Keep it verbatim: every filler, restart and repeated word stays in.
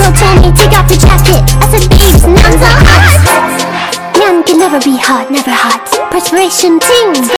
girl told me, take off your jacket. I said, babes, now I'm so hot. Man can never be hot, never hot. Perspiration ting.